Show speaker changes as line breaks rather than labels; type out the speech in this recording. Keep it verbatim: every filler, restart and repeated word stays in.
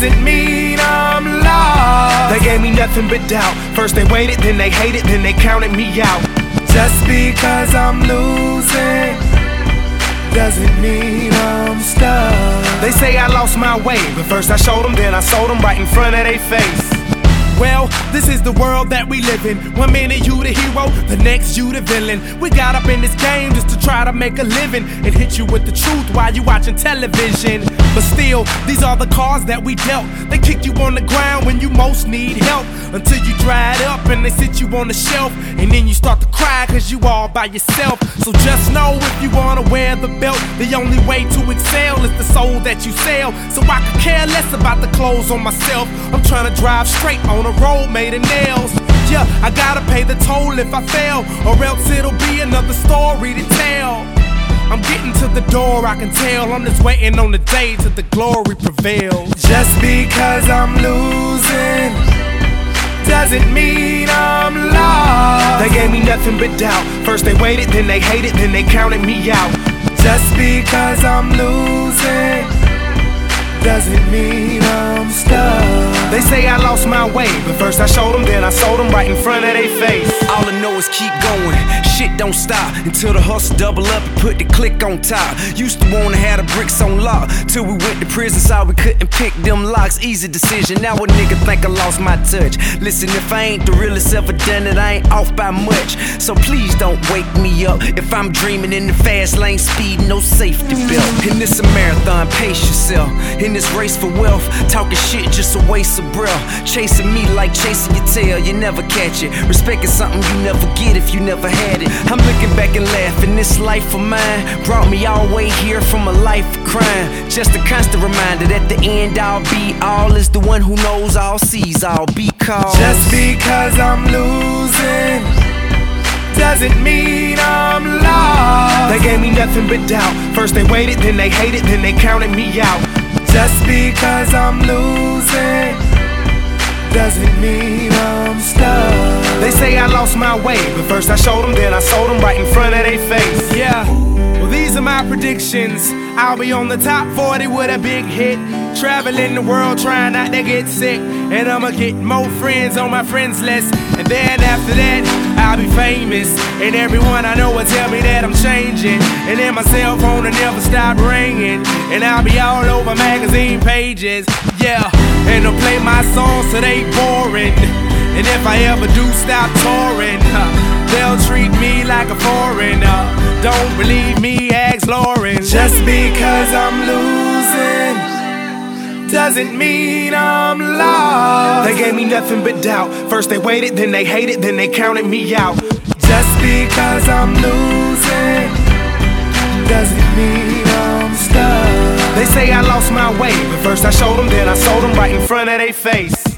doesn't mean I'm lost. They gave me nothing but doubt. First they waited, then they hated, then they counted me out. Just because I'm losing doesn't mean I'm stuck. They say I lost my way, but first I showed them, then I sold them right in front of their face. Well, this is the world that we live in. One minute you the hero, the next you the villain. We got up in this game just to try to make a living and hit you with the truth while you watching television. But still, these are the cards that we dealt. They kick you on the ground when you most need help, until you dry it up and they sit you on the shelf, and then you start to cry cause you all by yourself. So just know, if you wanna wear the belt, the only way to excel is the soul that you sell. So I could care less about the clothes on myself. I'm trying to drive straight on a road made of nails. Yeah, I gotta pay the toll if I fail, or else it'll be another story to tell. I'm getting to the door, I can tell. I'm just waiting on the day till the glory prevails. Just because I'm losing doesn't mean I'm lost. They gave me nothing but doubt. First they waited, then they hated, then they counted me out. Just because I'm losing doesn't mean I'm stuck. They say I lost my way, but first I showed them, then I sold them right in front of their face.
All I know is keep going, shit don't stop until the hustle double up and put the click on top. Used to wanna have the bricks on lock, till we went to prison, saw we couldn't pick them locks. Easy decision, now a nigga think I lost my touch. Listen, if I ain't the realest ever done it, I ain't off by much. So please don't wake me up if I'm dreaming in the fast lane, speed, no safety belt. And this a marathon, pace yourself. In this race for wealth, talking shit just a waste of breath. Chasing me like chasing your tail, you never catch it. Respect is something you never get if you never had it. I'm looking back and laughing, this life of mine brought me all the way here from a life of crime. Just a constant reminder that the end all be all is the one who knows all, sees all, because
just because I'm losing doesn't mean I'm lost. They gave me nothing but doubt. First they waited, then they hated, then they counted me out. Just because I'm losing doesn't mean I'm stuck. They say I lost my way, but first I showed them, then I sold them right in front of their face. Yeah, well these are my predictions. I'll be on the top forty with a big hit, traveling the world trying not to get sick. And I'ma get more friends on my friends list, and then after that I'll be famous, and everyone I know will tell me that I'm changing. And then my cell phone will never stop ringing, and I'll be all over magazine pages. Yeah, and they'll play my songs so they boring. And if I ever do stop touring, uh, they'll treat me like a foreigner. Don't believe me, ask Lauren. Just because I'm losing doesn't mean I'm lost. They gave me nothing but doubt. First they waited, then they hated, then they counted me out. Just because I'm losing doesn't mean I'm stuck. They say I lost my way, but first I showed them, then I sold them right in front of their face.